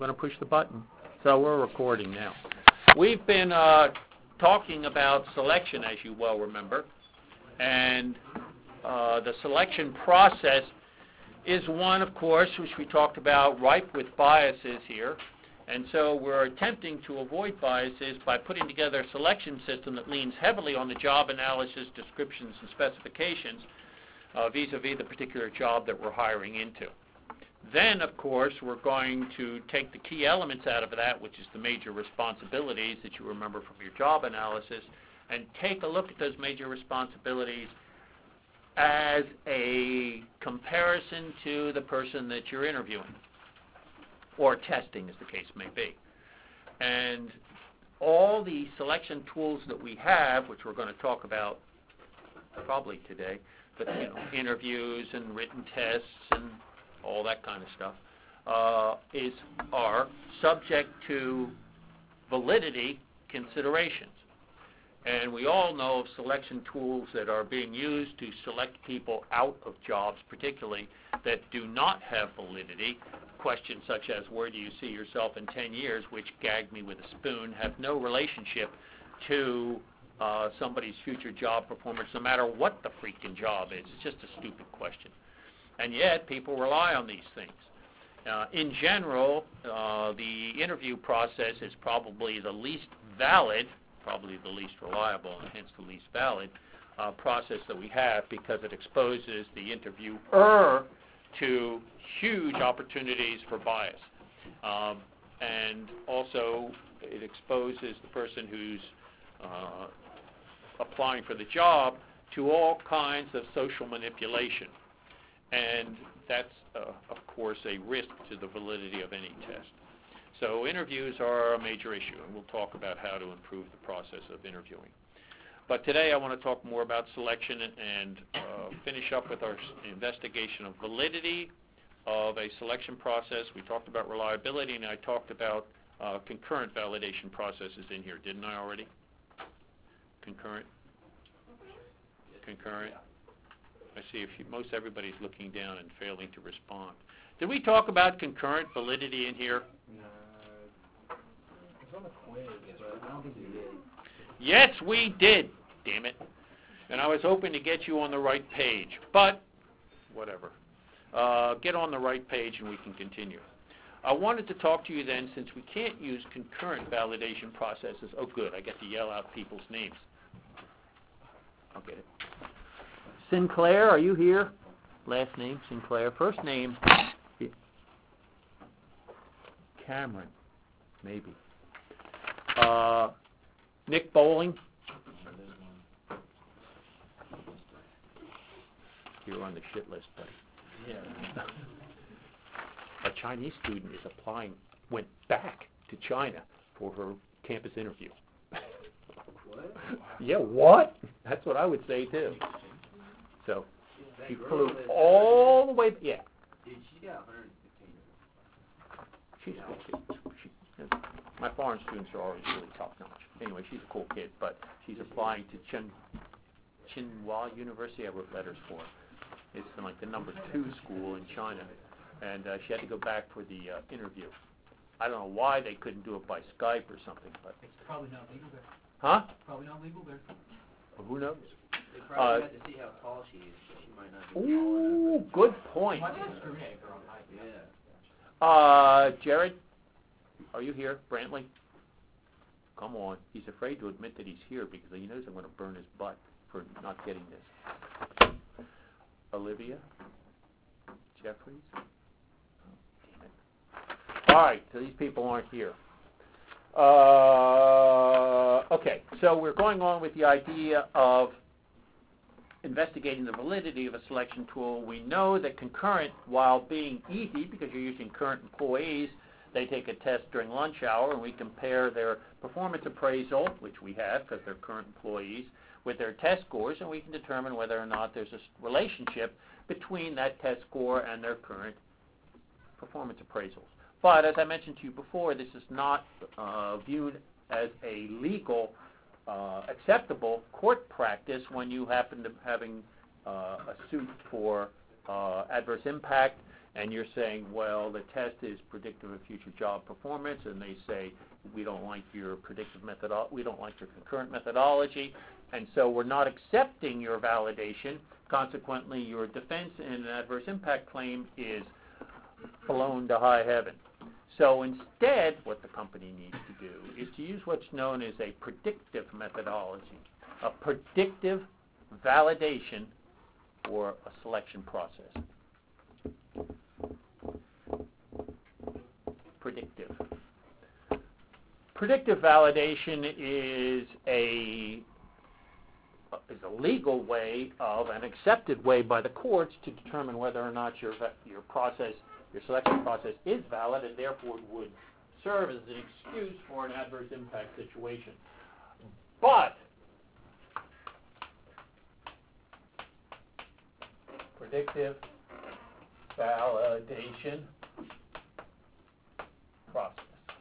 I'm going to push the button. So we're recording now. We've been talking about selection, as you well remember, and the selection process is one, of course, which we talked about, ripe with biases here. And so we're attempting to avoid biases by putting together a selection system that leans heavily on the job analysis, descriptions, and specifications vis-a-vis the particular job that we're hiring into. Then, of course, we're going to take the key elements out of that, which is the major responsibilities that you remember from your job analysis, and take a look at those major responsibilities as a comparison to the person that you're interviewing, or testing, as the case may be. And all the selection tools that we have, which we're going to talk about probably today, but interviews and written tests and all that kind of stuff, are subject to validity considerations. And we all know of selection tools that are being used to select people out of jobs, particularly, that do not have validity. Questions such as, where do you see yourself in 10 years, which gag me with a spoon, have no relationship to somebody's future job performance, no matter what the freaking job is. It's just a stupid question. And yet, people rely on these things. In general, the interview process is probably the least valid, probably the least reliable, and hence the least valid process that we have, because it exposes the interviewer to huge opportunities for bias. And also, it exposes the person who's applying for the job to all kinds of social manipulation. And that's, of course, a risk to the validity of any test. So interviews are a major issue, and we'll talk about how to improve the process of interviewing. But today I want to talk more about selection and finish up with our investigation of validity of a selection process. We talked about reliability, and I talked about concurrent validation processes in here. Didn't I already? Concurrent? Concurrent? I see most everybody's looking down and failing to respond. Did we talk about concurrent validity in here? No. It's on the quiz, but I don't think we did. Yes, we did, damn it. And I was hoping to get you on the right page, but whatever. Get on the right page and we can continue. I wanted to talk to you then, since we can't use concurrent validation processes. Oh, good, I get to yell out people's names. I'll get it. Sinclair, are you here? Last name, Sinclair. First name, Cameron, maybe. Nick Bowling. You're on the shit list, buddy. Yeah. A Chinese student is went back to China for her campus interview. What? Yeah, what? That's what I would say, too. So, she flew all the way, yeah. Dude, she got 115. She's a cool kid. My foreign students are always really top-notch. Anyway, she's a cool kid, but she's applying to Tsinghua University. I wrote letters for her. It's like the number 2 school in China, and she had to go back for the interview. I don't know why they couldn't do it by Skype or something, but... It's probably not legal there. Huh? Probably not legal there. Well, who knows? They probably had to see how tall she is. She might not be Ooh, good point. Might discriminate her on height. Yeah. Jared, are you here? Brantley? Come on. He's afraid to admit that he's here because he knows I'm going to burn his butt for not getting this. Olivia? Jeffries? Oh, damn it. All right, so these people aren't here. Okay, so we're going on with the idea of investigating the validity of a selection tool. We know that concurrent, while being easy because you're using current employees, they take a test during lunch hour and we compare their performance appraisal, which we have because they're current employees, with their test scores, and we can determine whether or not there's a relationship between that test score and their current performance appraisals. But as I mentioned to you before, this is not viewed as a legal, acceptable court practice when you happen to having a suit for adverse impact. and you're saying, well, the test is predictive of future job performance, and they say, we don't like your we don't like your concurrent methodology, and so we're not accepting your validation. Consequently, your defense in an adverse impact claim is blown to high heaven. So instead, what the company needs to do is to use what's known as a predictive methodology, a predictive validation for a selection process. Predictive. Predictive validation is a legal way of, an accepted way by the courts to determine whether or not your process, your selection process is valid, and therefore would serve as an excuse for an adverse impact situation. But predictive validation process.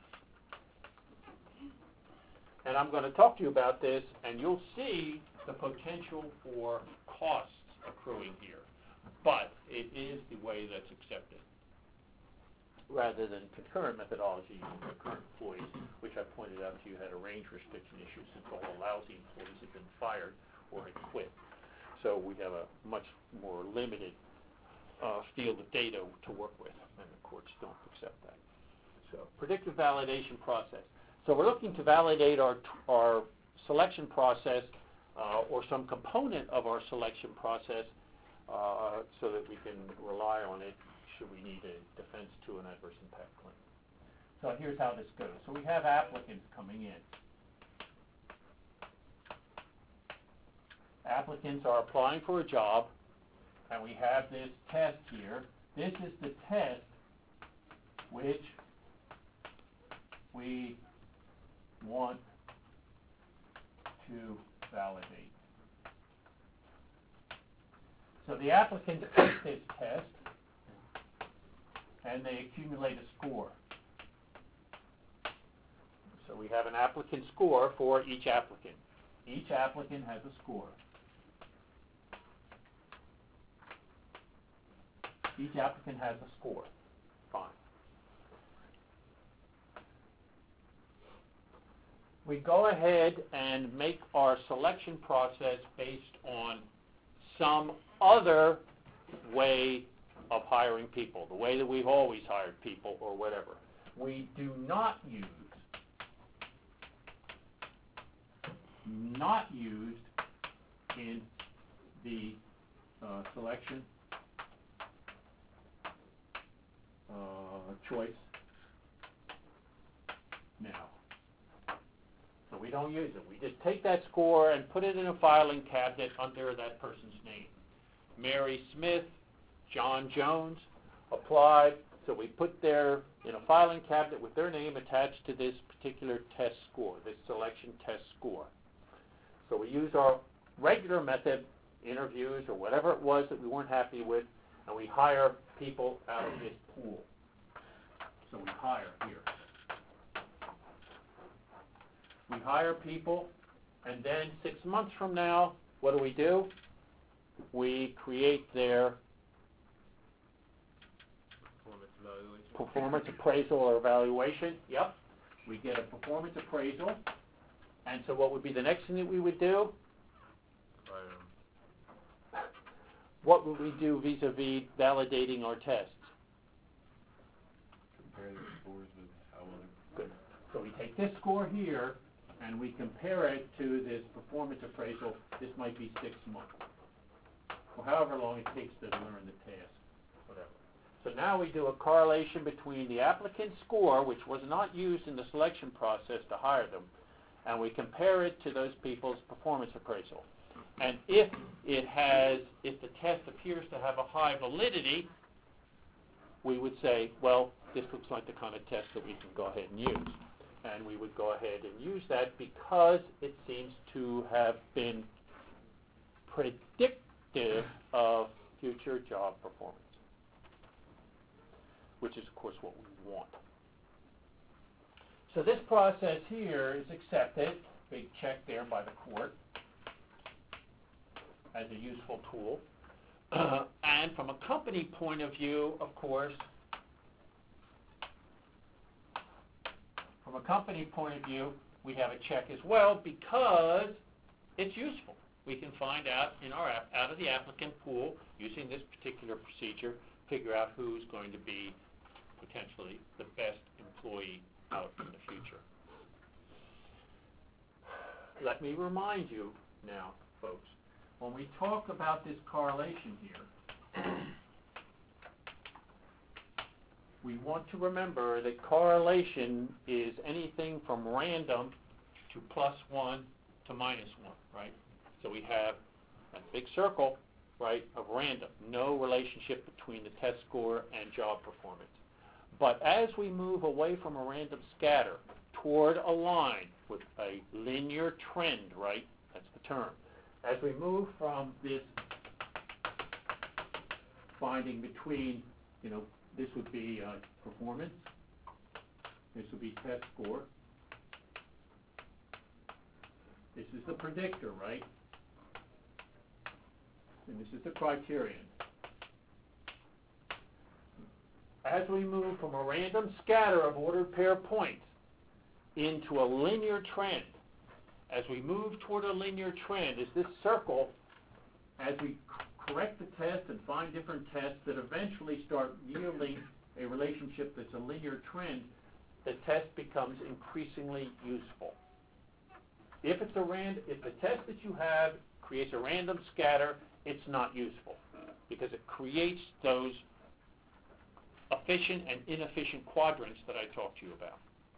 And I'm going to talk to you about this, and you'll see the potential for costs accruing here. But it is the way that's accepted, rather than concurrent methodology using concurrent employees, which I pointed out to you had a range restriction issue since all the lousy employees had been fired or had quit. So we have a much more limited field of data to work with, and the courts don't accept that. So predictive validation process. So we're looking to validate our selection process or some component of our selection process so that we can rely on it should we need a defense to an adverse impact claim. So here's how this goes. So we have applicants coming in. Applicants are applying for a job, and we have this test here. This is the test which we want to validate. So the applicant takes this test, and they accumulate a score. So we have an applicant score for each applicant. Each applicant has a score. Each applicant has a score. Fine. We go ahead and make our selection process based on some other way of hiring people, the way that we've always hired people or whatever. We do not use in the selection choice now. So we don't use it. We just take that score and put it in a filing cabinet under that person's name. Mary Smith, John Jones applied, so we put their in a filing cabinet with their name attached to this particular test score, this selection test score. So we use our regular method, interviews or whatever it was that we weren't happy with, and we hire people out of this pool. So we hire here. We hire people, and then 6 months from now, what do? We create their performance appraisal or evaluation. Yep. We get a performance appraisal. And so what would be the next thing that we would do? What would we do vis-a-vis validating our tests? Compare the scores with how other... Good. So we take this score here, and we compare it to this performance appraisal. This might be 6 months, or however long it takes to learn the task, whatever. So now we do a correlation between the applicant's score, which was not used in the selection process to hire them, and we compare it to those people's performance appraisal. And if the test appears to have a high validity, we would say, well, this looks like the kind of test that we can go ahead and use. And we would go ahead and use that because it seems to have been predictive of future job performance, which is, of course, what we want. So this process here is accepted, big check there by the court, as a useful tool. And from a company point of view, of course, we have a check as well because it's useful. We can find out in our out of the applicant pool, using this particular procedure, figure out who's going to be potentially the best employee out in the future. Let me remind you now, folks, when we talk about this correlation here, we want to remember that correlation is anything from random to +1 to -1, right? So we have a big circle, right, of random, no relationship between the test score and job performance. But as we move away from a random scatter toward a line with a linear trend, right, that's the term, as we move from this finding between, this would be performance, this would be test score, this is the predictor, right? And this is the criterion. As we move from a random scatter of ordered pair points into a linear trend, as we move toward a linear trend, is this circle, as we correct the test and find different tests that eventually start yielding a relationship that's a linear trend, the test becomes increasingly useful. If the test that you have creates a random scatter, it's not useful because it creates those efficient and inefficient quadrants that I talked to you about.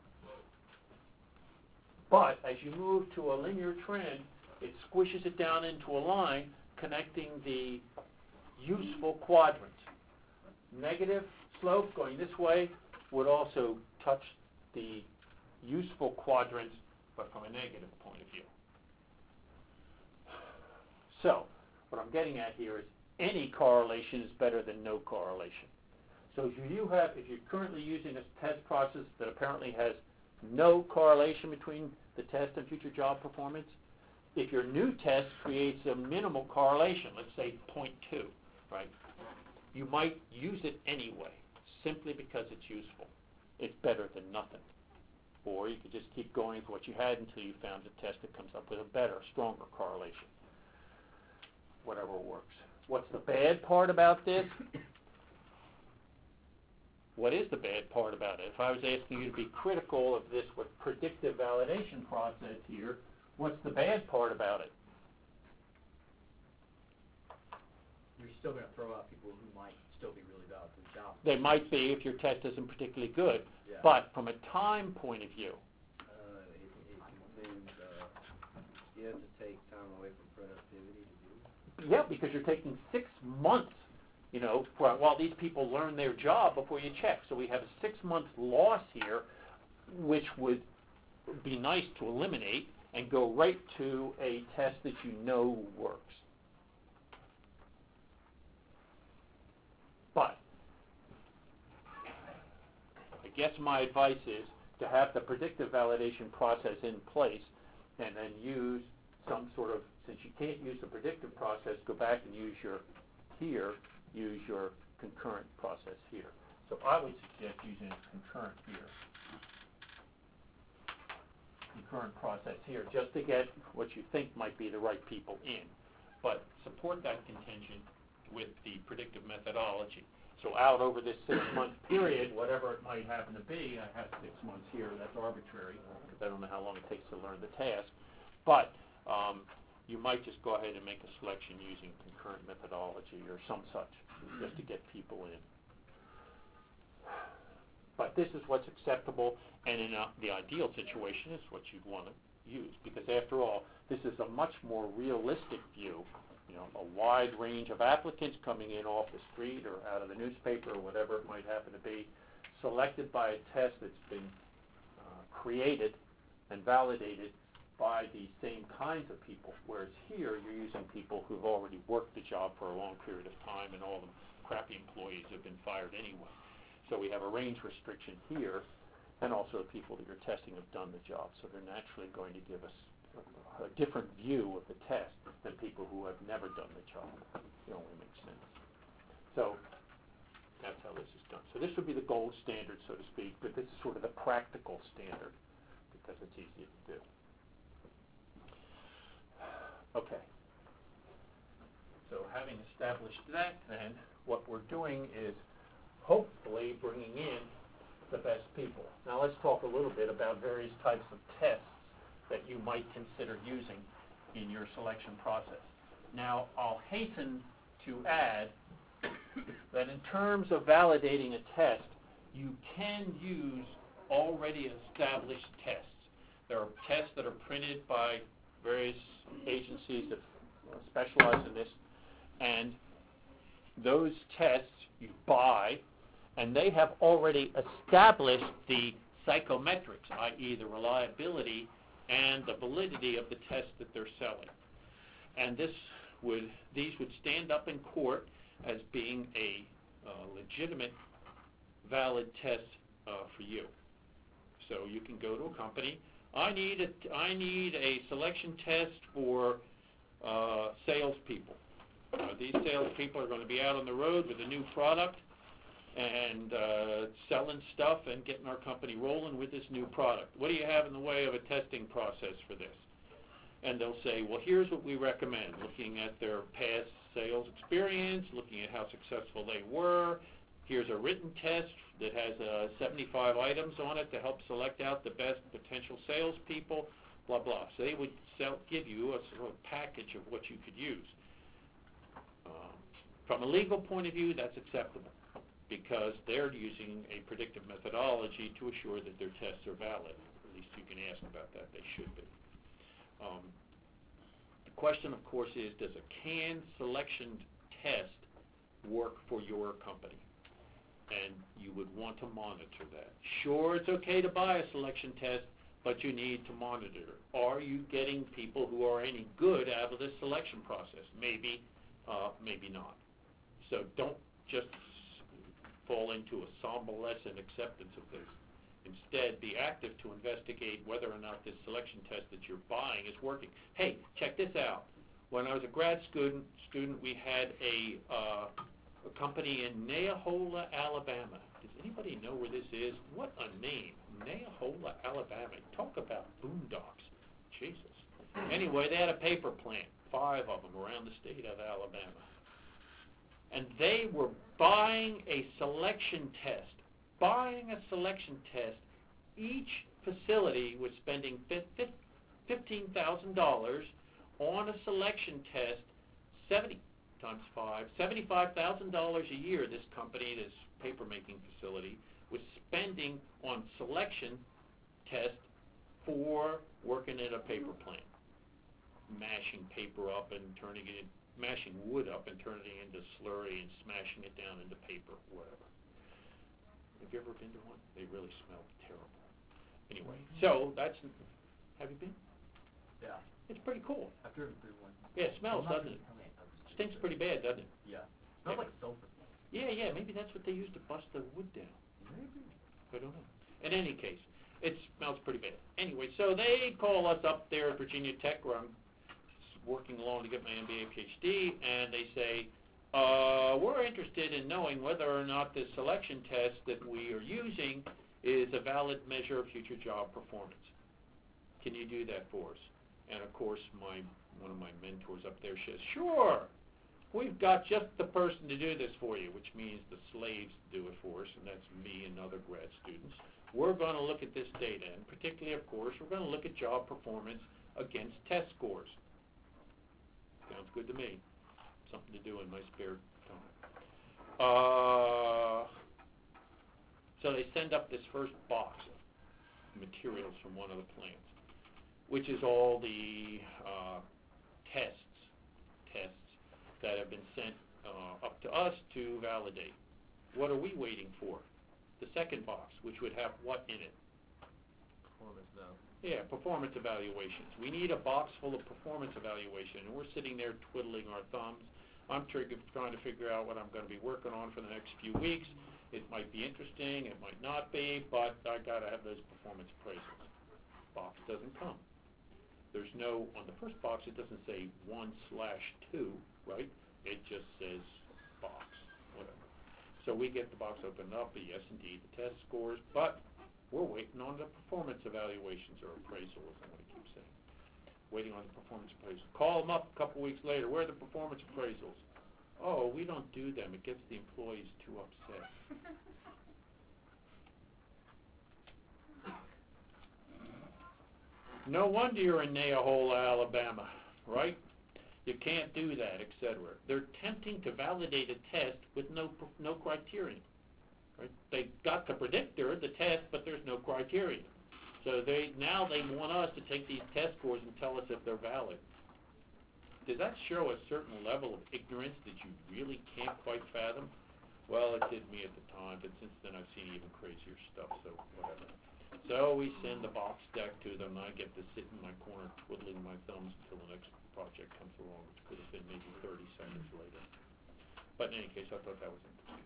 But as you move to a linear trend, it squishes it down into a line connecting the useful quadrants. Negative slope going this way would also touch the useful quadrants, but from a negative point of view. So, what I'm getting at here is any correlation is better than no correlation. So if you're currently using a test process that apparently has no correlation between the test and future job performance, if your new test creates a minimal correlation, let's say 0.2, right, you might use it anyway, simply because it's useful. It's better than nothing. Or you could just keep going with what you had until you found a test that comes up with a better, stronger correlation. Whatever works. What's the bad part about this? What is the bad part about it? If I was asking you to be critical of this with predictive validation process here, what's the bad part about it? You're still going to throw out people who might still be really valid for the job. They might be if your test isn't particularly good. Yeah. But from a time point of view, It means you have to take time away from productivity to do it. yeah, because you're taking 6 months, while these people learn their job before you check. So we have a 6-month loss here, which would be nice to eliminate and go right to a test that you know works. But I guess my advice is to have the predictive validation process in place and then use some sort of, since you can't use the predictive process, go back and use your concurrent process here. So I would suggest using concurrent here. Concurrent process here, just to get what you think might be the right people in. But support that contention with the predictive methodology. So out over this 6-month period, whatever it might happen to be, I have 6 months here, that's arbitrary, because I don't know how long it takes to learn the task. But you might just go ahead and make a selection using concurrent methodology or some such, just to get people in. But this is what's acceptable, and in the ideal situation is what you'd want to use, because after all, this is a much more realistic view. A wide range of applicants coming in off the street or out of the newspaper or whatever it might happen to be, selected by a test that's been created and validated by the same kinds of people, whereas here you're using people who've already worked the job for a long period of time and all the crappy employees have been fired anyway. So we have a range restriction here, and also the people that you're testing have done the job, so they're naturally going to give us a different view of the test than people who have never done the job. It only makes sense. So that's how this is done. So this would be the gold standard, so to speak, but this is sort of the practical standard because it's easier to do. Okay. So having established that, then, what we're doing is hopefully bringing in the best people. Now let's talk a little bit about various types of tests that you might consider using in your selection process. Now, I'll hasten to add that in terms of validating a test, you can use already established tests. There are tests that are printed by various agencies that specialize in this, and those tests you buy, and they have already established the psychometrics, i.e. the reliability and the validity of the test that they're selling. And these would stand up in court as being a legitimate, valid test for you. So you can go to a company. I need a selection test for salespeople. These salespeople are going to be out on the road with a new product and selling stuff and getting our company rolling with this new product. What do you have in the way of a testing process for this? And they'll say, well, here's what we recommend, looking at their past sales experience, looking at how successful they were. Here's a written test that has 75 items on it to help select out the best potential salespeople, blah, blah. So they would give you a sort of package of what you could use. From a legal point of view, that's acceptable because they're using a predictive methodology to assure that their tests are valid. At least you can ask about that. They should be. The question, of course, is, does a canned selection test work for your company? And you would want to monitor that. Sure, it's okay to buy a selection test, but you need to monitor. Are you getting people who are any good out of this selection process? Maybe, maybe not. So don't just fall into a somnolent acceptance of this. Instead, be active to investigate whether or not this selection test that you're buying is working. Hey, check this out. When I was a grad student, we had a company in Neahola, Alabama. Does anybody know where this is? What a name, Neahola, Alabama. Talk about boondocks. Jesus. Anyway, they had a paper plant, 5 of them around the state of Alabama. And they were buying a selection test. Each facility was spending $15,000 on a selection test, 70 times 5, $75,000 a year. This company, this paper-making facility, was spending on selection test for working at a paper plant, mashing paper up and turning it, mashing wood up and turning it into slurry and smashing it down into paper, whatever. Have you ever been to one? They really smell terrible. Anyway, so that's, have you been? Yeah. It's pretty cool. I've driven through one. Yeah, it smells, doesn't it? Stinks pretty bad, doesn't it? Yeah. Smells like sulfur. Yeah, maybe that's what they use to bust the wood down. Maybe. I don't know. In any case, it smells pretty bad. Anyway, so they call us up there at Virginia Tech, where I'm working along to get my MBA, PhD, and they say, we're interested in knowing whether or not this selection test that we are using is a valid measure of future job performance. Can you do that for us? And of course, one of my mentors up there says, sure, we've got just the person to do this for you, which means the slaves do it for us, and that's me and other grad students. We're going to look at this data, and particularly, of course, we're going to look at job performance against test scores. Sounds good to me. Something to do in my spare time. So they send up this first box of materials from one of the plants, which is all the tests that have been sent up to us to validate. What are we waiting for? The second box, which would have what in it? Performance now. Yeah, performance evaluations. We need a box full of performance evaluation, and we're sitting there twiddling our thumbs. I'm trying to figure out what I'm going to be working on for the next few weeks. It might be interesting, it might not be, but I got to have those performance appraisals. Box doesn't come. There's no, on the first box, it doesn't say 1/2, right? It just says box, whatever. So we get the box opened up, yes, indeed, the test scores, but we're waiting on the performance evaluations or appraisal, is what I keep saying. Waiting on the performance appraisal. Call them up a couple weeks later. Where are the performance appraisals? Oh, we don't do them. It gets the employees too upset. No wonder you're in Neahola, Alabama, right? You can't do that, etc. They're attempting to validate a test with no criterion. Right? They got the predictor, the test, but there's no criterion. So now they want us to take these test scores and tell us if they're valid. Does that show a certain level of ignorance that you really can't quite fathom? Well, it did me at the time, but since then I've seen even crazier stuff, so whatever. So we send the box deck to them, and I get to sit in my corner twiddling my thumbs until the next project comes along, which could have been maybe 30 seconds later. But in any case, I thought that was interesting.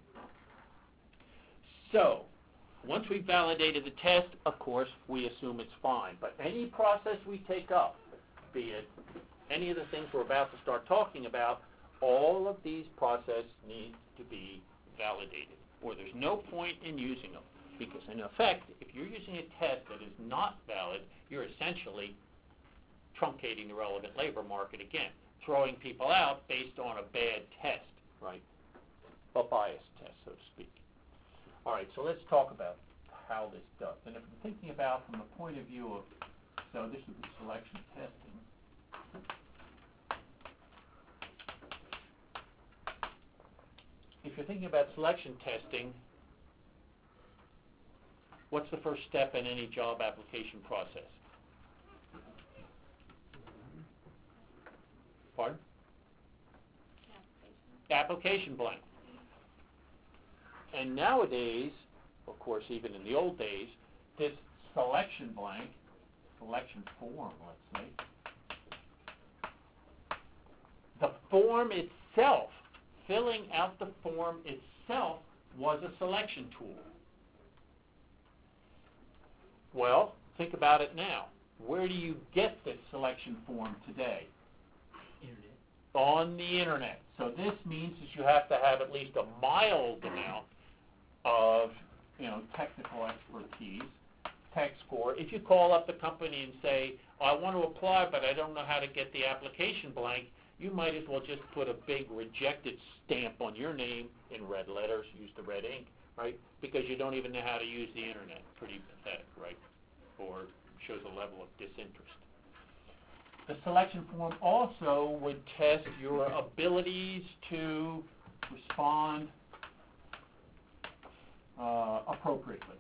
So, once we validated the test, of course, we assume it's fine. But any process we take up, be it any of the things we're about to start talking about, all of these processes need to be validated, or there's no point in using them. Because in effect, if you're using a test that is not valid, you're essentially truncating the relevant labor market again, throwing people out based on a bad test, right? A biased test, so to speak. All right, so let's talk about how this does. And if we're thinking about from the point of view of, so this would be selection testing. If you're thinking about selection testing, what's the first step in any job application process? Pardon? Application blank. And nowadays, of course, even in the old days, this selection blank, selection form, let's say, the form itself, filling out the form itself was a selection tool. Well, think about it now. Where do you get this selection form today? Internet. On the internet. So this means that you have to have at least a mild amount of, technical expertise, tech score. If you call up the company and say, I want to apply, but I don't know how to get the application blank, you might as well just put a big rejected stamp on your name in red letters, use the red ink, right? Because you don't even know how to use the internet. Pretty pathetic, right? Or shows a level of disinterest. The selection form also would test your abilities to respond appropriately.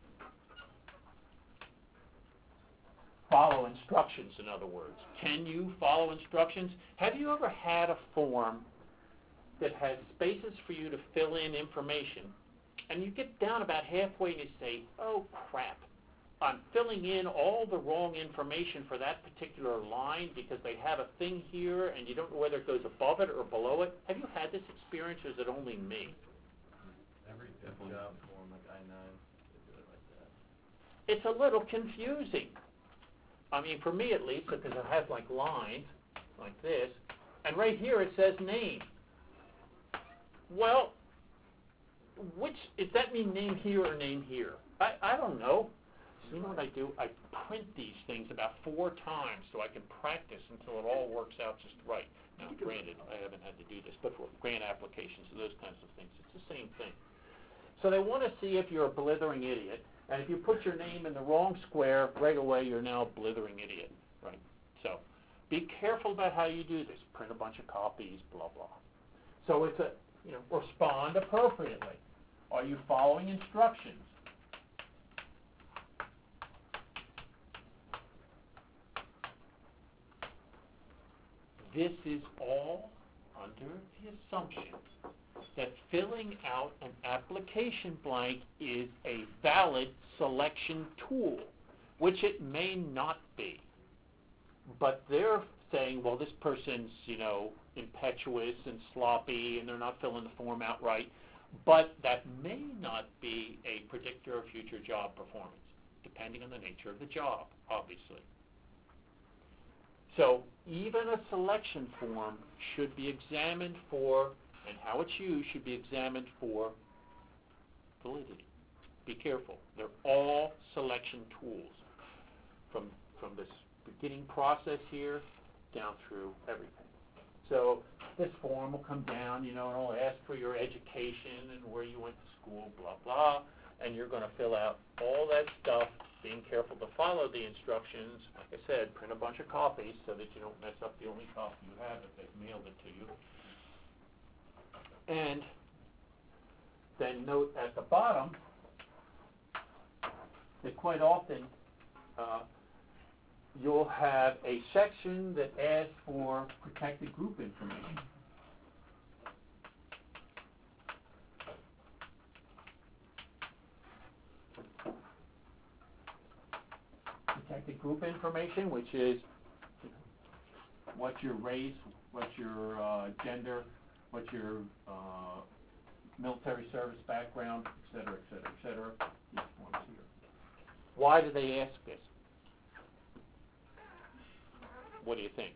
Follow instructions, in other words. Can you follow instructions? Have you ever had a form that has spaces for you to fill in information, and you get down about halfway and you say, oh crap, I'm filling in all the wrong information for that particular line because they have a thing here and you don't know whether it goes above it or below it? Have you had this experience, or is it only me? Every job form, like I-9, they do it like that. It's a little confusing. I mean, for me at least, because it has like lines like this, and right here it says name. Well, does that mean name here or name here? I don't know. So you know what I do? I print these things about 4 times so I can practice until it all works out just right. Now, granted, I haven't had to do this, but for grant applications and those kinds of things, it's the same thing. So they want to see if you're a blithering idiot, and if you put your name in the wrong square, right away you're now a blithering idiot, right? So be careful about how you do this. Print a bunch of copies, blah, blah. So it's respond appropriately. Are you following instructions? This is all under the assumption that filling out an application blank is a valid selection tool, which it may not be. But they're saying, well, this person's, impetuous and sloppy and they're not filling the form out right. But that may not be a predictor of future job performance, depending on the nature of the job, obviously. So even a selection form should be examined for, and how it's used should be examined for validity. Be careful. They're all selection tools from this beginning process here down through everything. So this form will come down, and it'll ask for your education and where you went to school, blah, blah, and you're going to fill out all that stuff, being careful to follow the instructions. Like I said, print a bunch of copies so that you don't mess up the only copy you have if they've mailed it to you. And then note at the bottom that quite often you'll have a section that asks for protected group information. Protected group information, which is what's your race, what's your gender, what's your military service background, et cetera, et cetera, et cetera. These forms here. Why do they ask this? What do you think?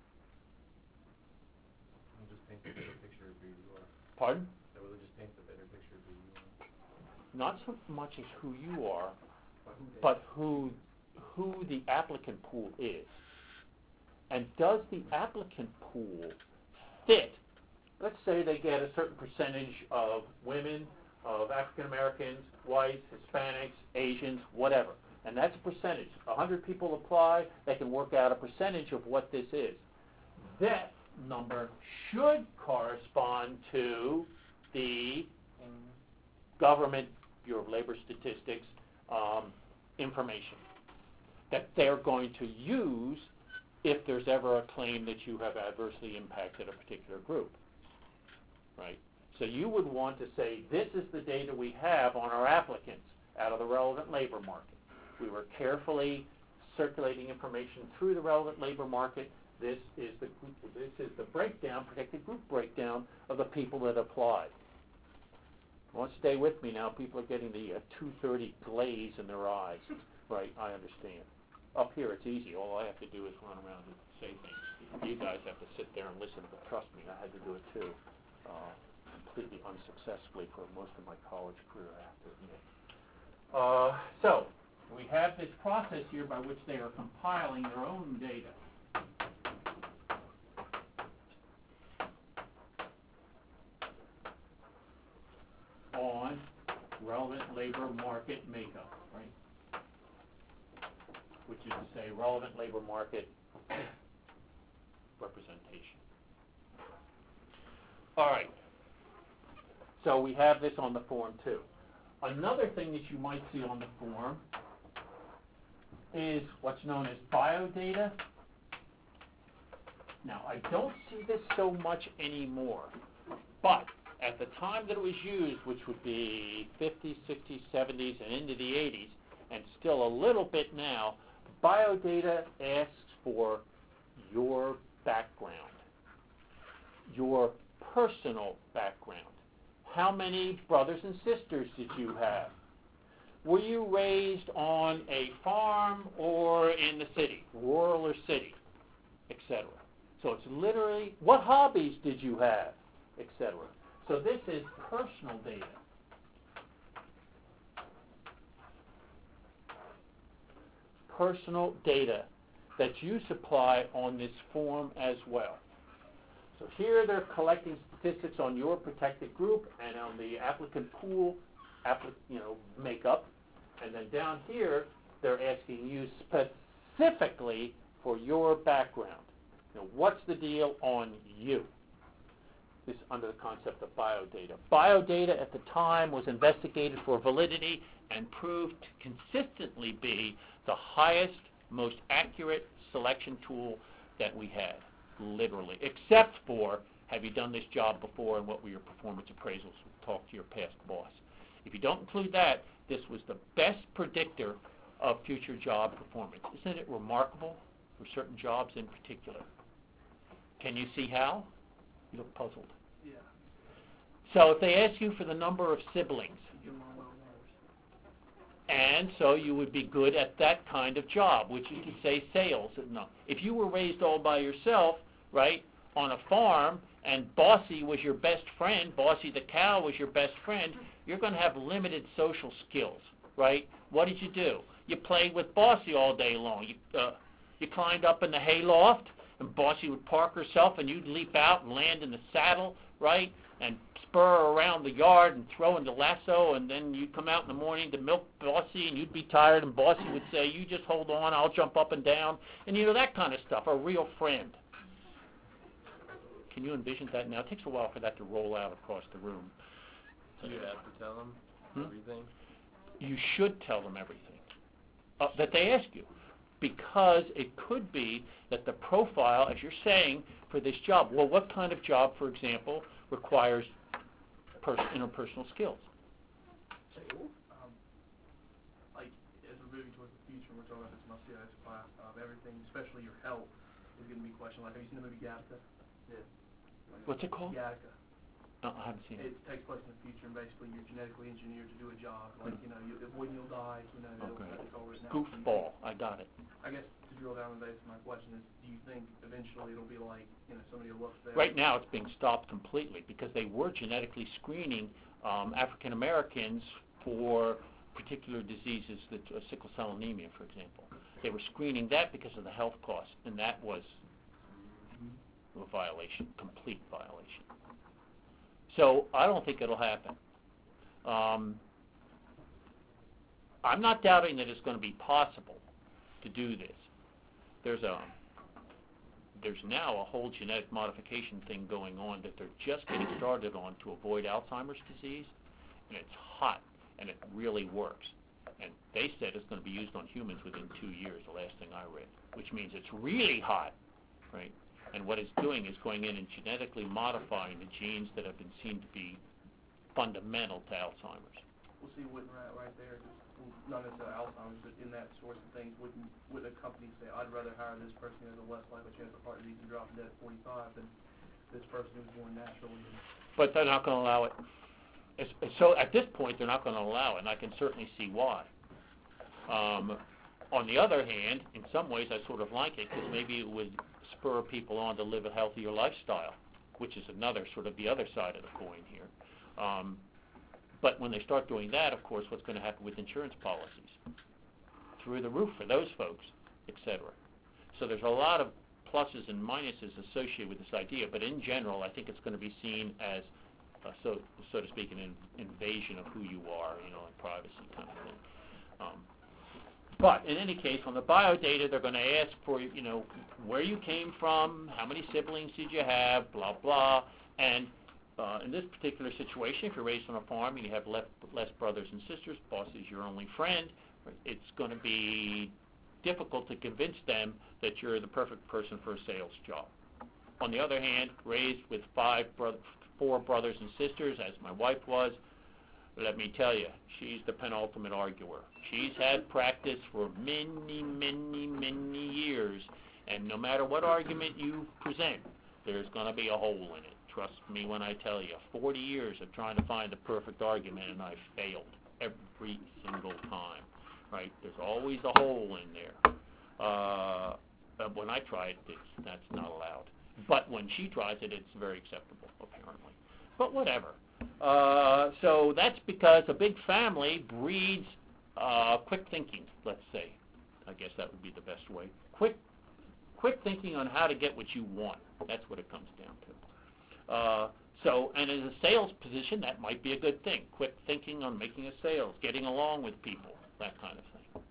We'll just paint a better picture of who you are. Pardon? So we'll just paint a better picture of who you are. Not so much as who you are, but who the applicant pool is. And does the applicant pool fit? Let's say they get a certain percentage of women, of African Americans, whites, Hispanics, Asians, whatever. And that's a percentage. 100 people apply, they can work out a percentage of what this is. That number should correspond to the government Bureau of Labor Statistics information that they're going to use if there's ever a claim that you have adversely impacted a particular group, right? So you would want to say, this is the data we have on our applicants out of the relevant labor market. We were carefully circulating information through the relevant labor market. This is the breakdown, protected group breakdown of the people that applied. Well, stay with me now. People are getting the 2:30 glaze in their eyes. Right, I understand. Up here it's easy. All I have to do is run around and say things. You guys have to sit there and listen, but trust me, I had to do it too. Completely unsuccessfully for most of my college career, I have to admit. So, we have this process here by which they are compiling their own data. On relevant labor market makeup, right? Which is to say relevant labor market representation. All right. So we have this on the form too. Another thing that you might see on the form is what's known as biodata. Now, I don't see this so much anymore, but at the time that it was used, which would be 50s, 60s, 70s, and into the 80s, and still a little bit now, biodata asks for your background, your personal background. How many brothers and sisters did you have? Were you raised on a farm or in the city, rural or city, etc.? So it's literally, what hobbies did you have, etc.? So this is personal data. Personal data that you supply on this form as well. So here they're collecting statistics on your protected group and on the applicant pool, makeup, and then down here they're asking you specifically for your background. What's the deal on you? This is under the concept of biodata. Biodata at the time was investigated for validity and proved to consistently be the highest, most accurate selection tool that we had, literally, except for, have you done this job before and what were your performance appraisals? Talk to your past boss. If you don't include that, this was the best predictor of future job performance. Isn't it remarkable for certain jobs in particular? Can you see how? You look puzzled. Yeah. So if they ask you for the number of siblings, And so you would be good at that kind of job, which you could say sales. No. If you were raised all by yourself, right, on a farm, and Bossy was your best friend, Bossy the cow was your best friend, you're going to have limited social skills, right? What did you do? You played with Bossy all day long. You climbed up in the hayloft, and Bossy would park herself, and you'd leap out and land in the saddle, right, and spur around the yard and throw in the lasso, and then you'd come out in the morning to milk Bossy, and you'd be tired, and Bossy would say, you just hold on, I'll jump up and down, and that kind of stuff, a real friend. Can you envision that now? It takes a while for that to roll out across the room. So you have to tell them everything? You should tell them everything that they ask you, because it could be that the profile, as you're saying, for this job, well, what kind of job, for example, requires interpersonal skills? Like, as we're moving towards the future, we're talking about this in my CIS class, everything, especially your health, is going to be questioned. Like, have you seen the movie Gattaca? Yeah. What's it called? Gattaca. No, I haven't seen it. It takes place in the future, and basically you're genetically engineered to do a job. Like, when you'll die, Okay. it's all written out. Goofball. I got it. I guess to drill down on this, my question is, do you think eventually it'll be like, somebody will look there? Right now, it's being stopped completely because they were genetically screening African Americans for particular diseases, that sickle cell anemia, for example. They were screening that because of the health costs, and that was a violation, complete violation. So I don't think it'll happen. I'm not doubting that it's going to be possible to do this. There's now a whole genetic modification thing going on that they're just getting started on to avoid Alzheimer's disease, and it's hot, and it really works. And they said it's going to be used on humans within 2 years, the last thing I read, which means it's really hot, right? And what it's doing is going in and genetically modifying the genes that have been seen to be fundamental to Alzheimer's. We'll see, wouldn't right there, just not necessarily Alzheimer's, but in that sorts of things, would a company say, I'd rather hire this person who has a less likely chance of heart disease and dropping dead at 45 than this person who's born naturally? But they're not going to allow it. So at this point, they're not going to allow it, and I can certainly see why. On the other hand, in some ways, I sort of like it because maybe it would spur people on to live a healthier lifestyle, which is another sort of the other side of the coin here. But when they start doing that, of course, what's going to happen with insurance policies? Through the roof for those folks, etc. So there's a lot of pluses and minuses associated with this idea, but in general, I think it's going to be seen as, so to speak, an invasion of who you are, and privacy kind of thing. But in any case, on the biodata, they're going to ask for, where you came from, how many siblings did you have, blah, blah. And in this particular situation, if you're raised on a farm and you have less brothers and sisters, boss is your only friend, it's going to be difficult to convince them that you're the perfect person for a sales job. On the other hand, raised with 4 brothers and sisters, as my wife was, let me tell you, she's the penultimate arguer. She's had practice for many, many, many years, and no matter what argument you present, there's going to be a hole in it. Trust me when I tell you, 40 years of trying to find the perfect argument, and I failed every single time, right? There's always a hole in there. But when I try it, that's not allowed. But when she tries it, it's very acceptable, apparently. But whatever. So that's because a big family breeds quick thinking, let's say. I guess that would be the best way. Quick thinking on how to get what you want. That's what it comes down to. And as a sales position, that might be a good thing. Quick thinking on making a sales, getting along with people, that kind of thing.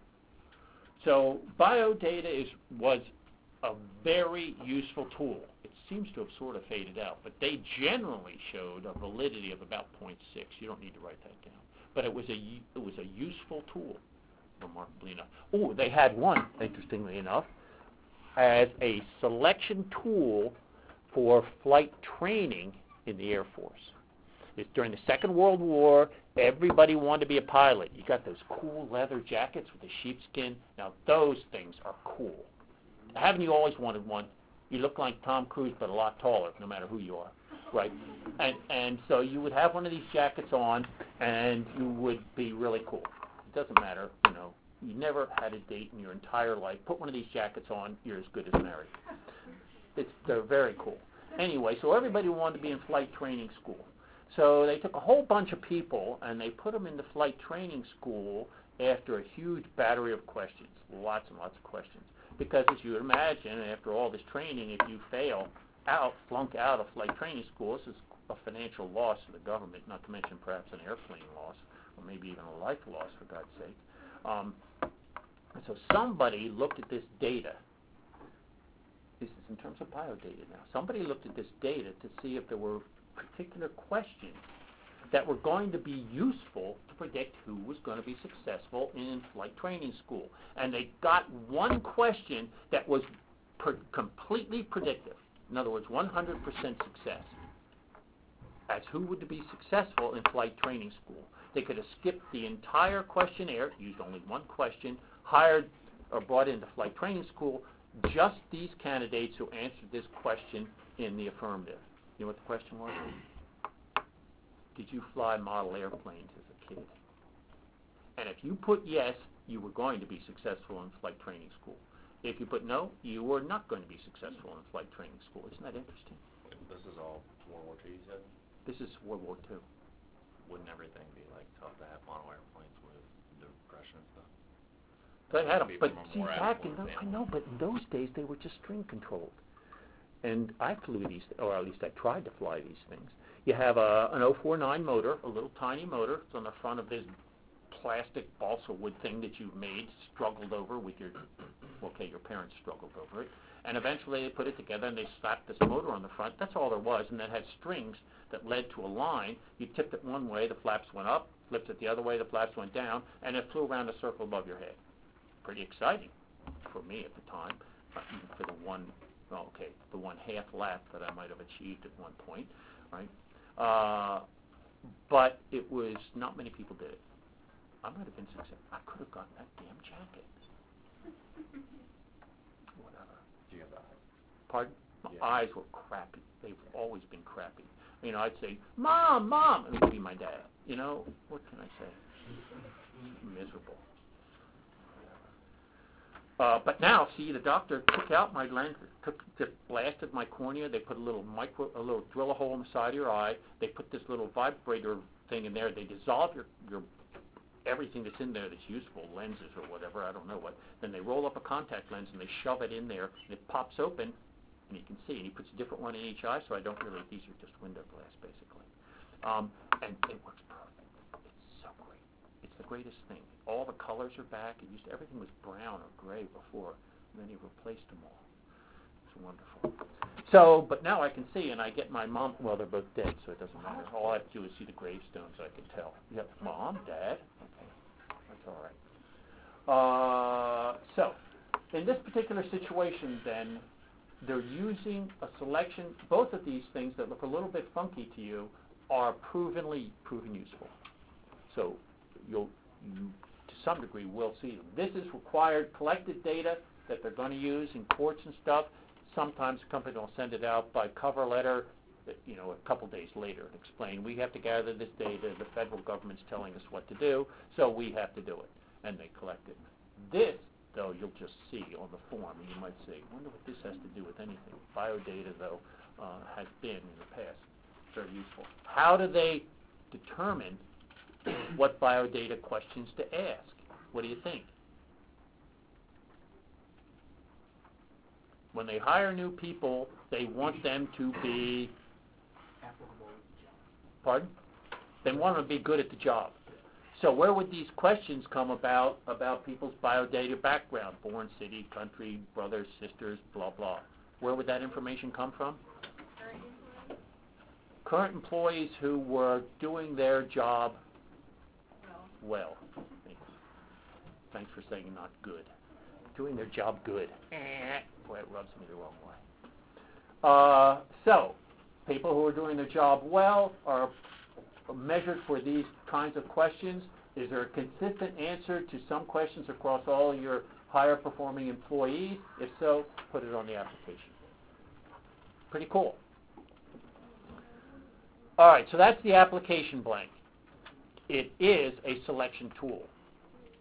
So biodata was a very useful tool. It seems to have sort of faded out, but they generally showed a validity of about 0.6. You don't need to write that down. But it was a useful tool, remarkably enough. Oh, they had one, interestingly enough, as a selection tool for flight training in the Air Force. It's during the Second World War, everybody wanted to be a pilot. You got those cool leather jackets with the sheepskin. Now, those things are cool. Haven't you always wanted one? You look like Tom Cruise, but a lot taller, no matter who you are, right? And so you would have one of these jackets on, and you would be really cool. doesn't matter, you never had a date in your entire life. Put one of these jackets on, you're as good as married. They're very cool. Anyway, so everybody wanted to be in flight training school. So they took a whole bunch of people and they put them into flight training school after a huge battery of questions, lots and lots of questions. Because as you would imagine, after all this training, if you flunk out of flight training school, this is a financial loss to the government, not to mention perhaps an airplane loss, or maybe even a life loss, for God's sake. And so somebody looked at this data. This is in terms of biodata now. Somebody looked at this data to see if there were particular questions that were going to be useful to predict who was going to be successful in flight training school. And they got one question that was completely predictive. In other words, 100% success as who would be successful in flight training school. They could have skipped the entire questionnaire, used only one question, hired or brought into flight training school just these candidates who answered this question in the affirmative. You know what the question was? Did you fly model airplanes as a kid? And if you put yes, you were going to be successful in flight training school. If you put no, you were not going to be successful in flight training school. Isn't that interesting? This is all World War II, you said? This is World War II. Wouldn't everything be like tough to have model airplanes with depression and stuff? They had them, People but are see, more back in affluent those, I families. know, but in those days they were just string controlled. And I flew these, or at least I tried to fly these things. You have an 049 motor, a little tiny motor. It's on the front of this plastic balsa wood thing that you've made, struggled over with your parents struggled over it. And eventually they put it together and they slapped this motor on the front. That's all there was. And that had strings that led to a line. You tipped it one way, the flaps went up. Flipped it the other way, the flaps went down. And it flew around a circle above your head. Pretty exciting for me at the time, even for the one half lap that I might have achieved at one point, right? But it was, not many people did it. I might have been successful. I could have gotten that damn jacket. Whatever. Do you have the eyes? Pardon? My Yeah. eyes were crappy. They've always been crappy. I'd say, Mom, Mom, and it would be my dad. What can I say? Miserable. But now, see, the doctor took out my lens, just blasted my cornea. They put a little drill a hole in the side of your eye. They put this little vibrator thing in there. They dissolve your everything that's in there that's useful, lenses or whatever, I don't know what. Then they roll up a contact lens and they shove it in there, and it pops open, and you can see. And he puts a different one in each eye, so I don't really. These are just window glass, basically. And it works perfect. It's so great. It's the greatest thing. All the colors are back. Everything was brown or gray before, and then he replaced them all. It's wonderful. So, but now I can see, and I get my mom. Well, they're both dead, so it doesn't matter. All I have to do is see the gravestones. I can tell. Yep, Mom, Dad. Okay, that's all right. So, in this particular situation, then, they're using a selection. Both of these things that look a little bit funky to you are proven useful. So, you to some degree will see them. This is required collected data that they're going to use in courts and stuff. Sometimes the company will send it out by cover letter, a couple days later and explain, we have to gather this data, the federal government's telling us what to do, so we have to do it. And they collect it. This, though, you'll just see on the form, and you might say, wonder what this has to do with anything. Biodata, though, has been in the past very useful. How do they determine what biodata questions to ask? What do you think? When they hire new people, they want them to be, Applicable. pardon? They want them to be good at the job. So where would these questions come about people's biodata background? Born, city, country, brothers, sisters, blah, blah. Where would that information come from? Current employees who were doing their job well. Thanks for saying not good. Doing their job good. Boy, it rubs me the wrong way. So, people who are doing their job well are measured for these kinds of questions. Is there a consistent answer to some questions across all your higher performing employees? If so, put it on the application. Pretty cool. All right, so that's the application blank. It is a selection tool.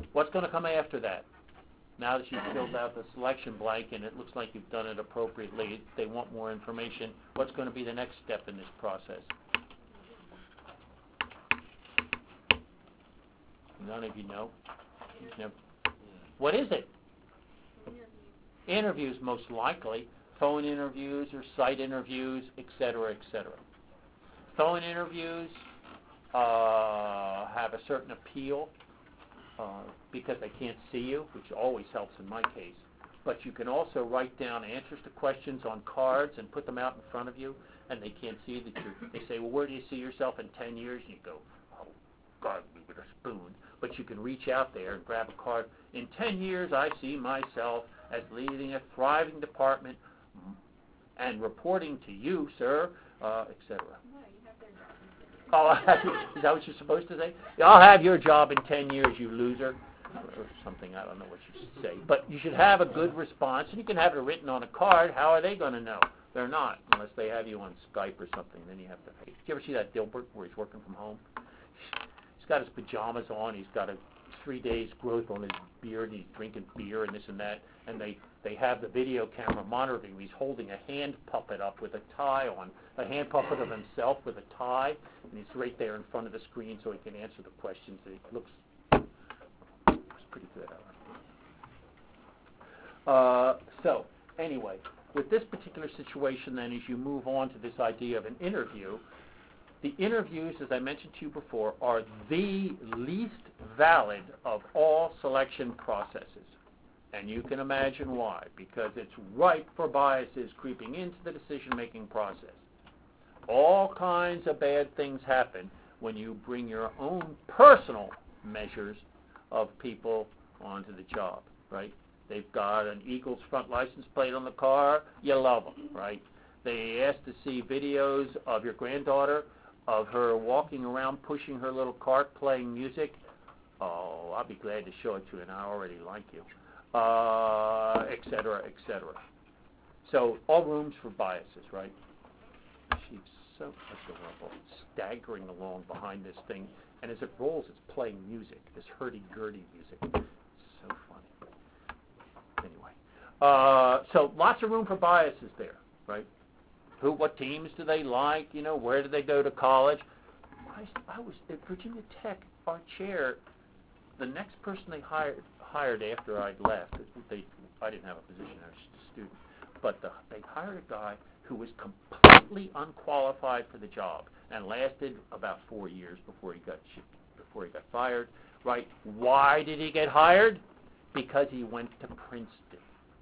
What's going to come after that? Now that you've filled out the selection blank and it looks like you've done it appropriately, they want more information, what's going to be the next step in this process? None of you know? Never. What is it? Interviews, most likely. Phone interviews or site interviews, etc., etc. Phone interviews have a certain appeal because they can't see you, which always helps in my case. But you can also write down answers to questions on cards and put them out in front of you, and they can't see that you're. They say, well, where do you see yourself in 10 years? And you go, oh, God, me with a spoon. But you can reach out there and grab a card. In 10 years, I see myself as leading a thriving department and reporting to you, sir, etc. Oh, is that what you're supposed to say? I'll have your job in 10 years, you loser, or something. I don't know what you should say. But you should have a good response, and you can have it written on a card. How are they going to know? They're not, unless they have you on Skype or something. Then you have to pay. Did you ever see that Dilbert where he's working from home? He's got his pajamas on. He's got a 3 days growth on his beard, and he's drinking beer and this and that. And they have the video camera monitoring him. He's holding a hand puppet up with a tie on, a hand puppet of himself with a tie, and he's right there in front of the screen so he can answer the questions. It looks pretty good. So anyway, with this particular situation then, as you move on to this idea of an interview, the interviews, as I mentioned to you before, are the least valid of all selection processes. And you can imagine why, because it's ripe for biases creeping into the decision-making process. All kinds of bad things happen when you bring your own personal measures of people onto the job, right? They've got an Eagles front license plate on the car, you love them, right? They ask to see videos of your granddaughter, of her walking around pushing her little cart playing music. Oh, I'll be glad to show it to you, and I already like you. Et cetera, et cetera. So all rooms for biases, right? She's so adorable, staggering along behind this thing, and as it rolls, it's playing music, this hurdy-gurdy music. So funny. Anyway, so lots of room for biases there, right? What teams do they like? You know, where do they go to college? I was at Virginia Tech. Our chair, the next person they hired after I'd left, I didn't have a position, I was just a student, but they hired a guy who was completely unqualified for the job and lasted about 4 years before he got fired. Right? Why did he get hired? Because he went to Princeton.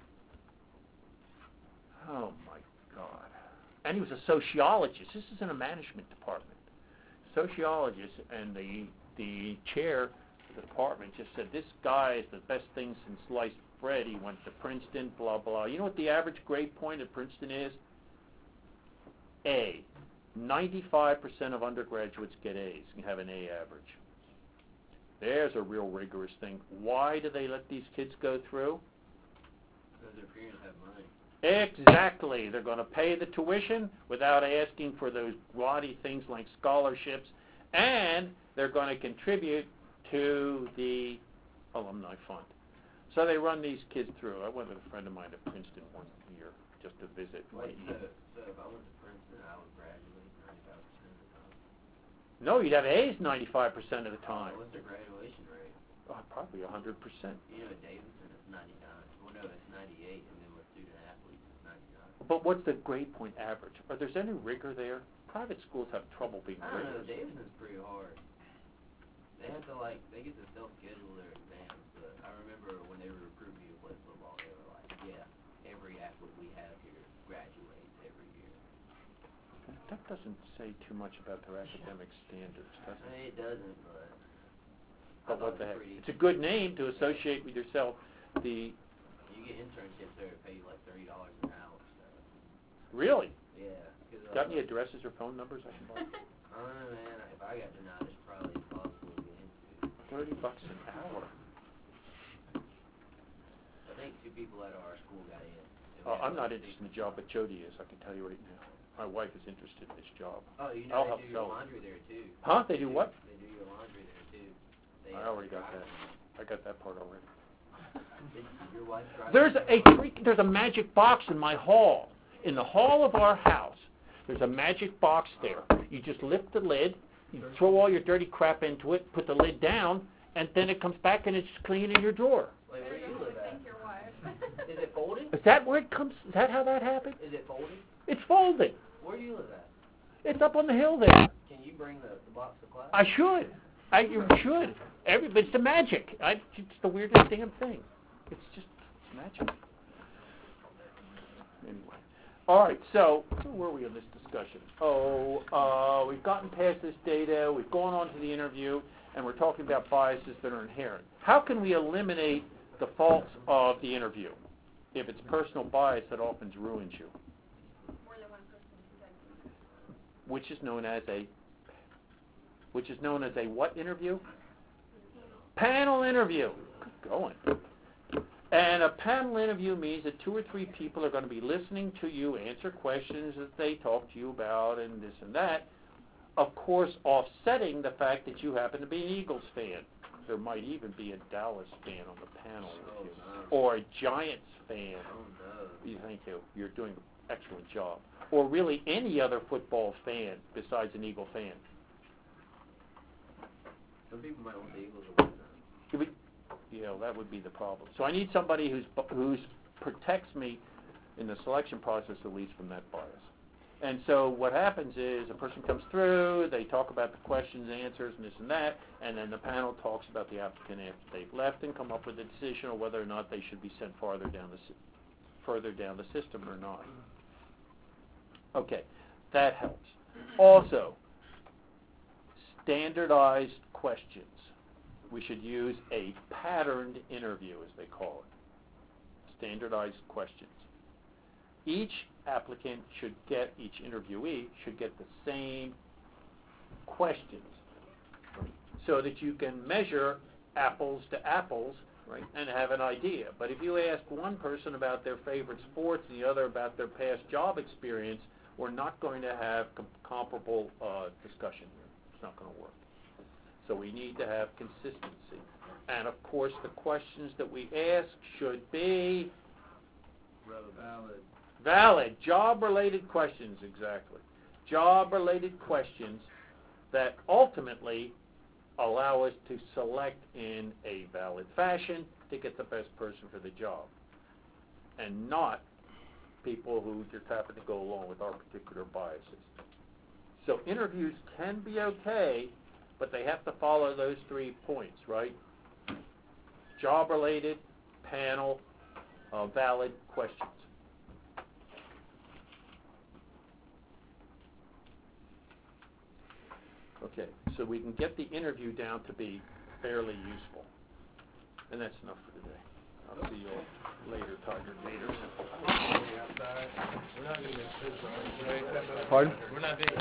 Oh my God! And he was a sociologist. This is in a management department. Sociologist, and the chair. The department just said, this guy is the best thing since sliced bread. He went to Princeton, blah, blah. You know what the average grade point at Princeton is? A. 95% of undergraduates get A's. You have an A average. There's a real rigorous thing. Why do they let these kids go through? Because their parents have money. Exactly. They're going to pay the tuition without asking for those gaudy things like scholarships, and they're going to contribute to the alumni fund. So they run these kids through. I went with a friend of mine to Princeton one year just to visit. Wait, so if I went to Princeton, I would graduate 95% of the time? No, you'd have A's 95% of the time. What's their graduation rate? Probably 100%. You know, at Davidson it's 99. Well, no, it's 98, and then with student athletes it's 99. But what's the grade point average? Are there any rigor there? Private schools have trouble being I don't know, rigorous. Davidson's pretty hard. They have to, they get to self-schedule their exams, but I remember when they were recruiting me to play football, they were like, yeah, every athlete we have here graduates every year. That doesn't say too much about their academic standards, does I it? mean, it doesn't, but... But what the heck? It's a good name to associate with yourself. You get internships there that pay you like $30 an hour, so... Really? Yeah. Got any addresses or phone numbers I can buy? I don't know, man. If I got denied, it's probably impossible to get into. $30 an hour. I think 2 people out of our school got in. I'm not interested in the job, but Jody is. I can tell you right now. My wife is interested in this job. Oh, you know I'll they help do your sell it. laundry there too. Huh? They do what? They do your laundry there too. I already got that. I got that part already. Did your wife drive? There's a magic box in my hall. In the hall of our house, there's a magic box there. You just lift the lid, you throw all your dirty crap into it, put the lid down, and then it comes back and it's clean in your drawer. Wait, where do you live at? Thank your wife. Is it folding? Is that where it comes? Is that how that happened? Is it folding? It's folding. Where do you live at? It's up on the hill there. Can you bring the box to class? I should. You should. It's the magic. It's the weirdest damn thing. It's just magic. Anyway. All right, so where were we in this discussion? We've gotten past this data. We've gone on to the interview, and we're talking about biases that are inherent. How can we eliminate the faults of the interview if it's personal bias that often ruins you? More than one person said. Which is known as a what interview? Panel interview. Good going. And a panel interview means that 2 or 3 people are going to be listening to you answer questions that they talk to you about and this and that. Of course, offsetting the fact that you happen to be an Eagles fan. There might even be a Dallas fan on the panel with you. Or a Giants fan. Thank you. You're doing an excellent job. Or really any other football fan besides an Eagle fan. Some people might want the Eagles to win. Yeah, that would be the problem. So I need somebody who's protects me in the selection process, at least from that bias. And so what happens is a person comes through, they talk about the questions, answers, and this and that, and then the panel talks about the applicant after they've left and come up with a decision on whether or not they should be sent further down the system or not. Okay, that helps. Also, standardized questions. We should use a patterned interview, as they call it. Standardized questions. Each interviewee should get the same questions so that you can measure apples to apples, right, and have an idea. But if you ask one person about their favorite sports and the other about their past job experience, we're not going to have comparable discussion here. It's not going to work. So we need to have consistency. And, of course, the questions that we ask should be valid. Job-related questions, exactly. Job-related questions that ultimately allow us to select in a valid fashion to get the best person for the job. And not people who just happen to go along with our particular biases. So interviews can be okay, but they have to follow those 3 points, right? Job-related, panel, valid questions. Okay, so we can get the interview down to be fairly useful. And that's enough for today. I'll see you all later, Tiger Gators. Pardon? We're not being